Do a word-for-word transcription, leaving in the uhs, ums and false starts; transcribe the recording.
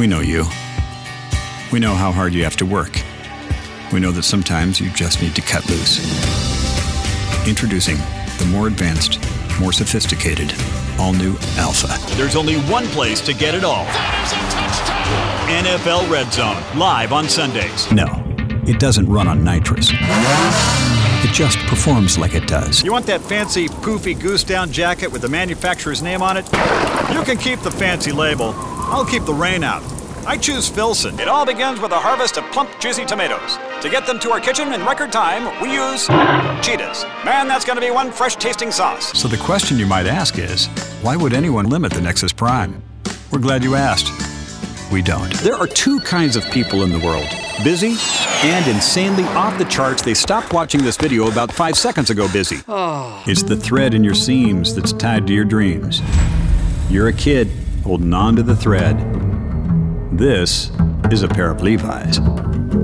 We know you. We know how hard you have to work. We know that sometimes you just need to cut loose. Introducing the more advanced, more sophisticated, all-new Alpha. There's only one place to get it all. N F L Red Zone, live on Sundays. No, it doesn't run on nitrous. It just performs like it does. You want that fancy, poofy goose-down jacket with the manufacturer's name on it? You can keep the fancy label. I'll keep the rain out. I choose Filson. It all begins with a harvest of plump, juicy tomatoes. To get them to our kitchen in record time, we use Cheetahs. Man, that's going to be one fresh-tasting sauce. So the question you might ask is, why would anyone limit the Nexus Prime? We're glad you asked. We don't. There are two kinds of people in the world. Busy and insanely off the charts. They stopped watching this video about five seconds ago busy. Oh. It's the thread in your seams that's tied to your dreams. You're a kid holding on to the thread. This is a pair of Levi's.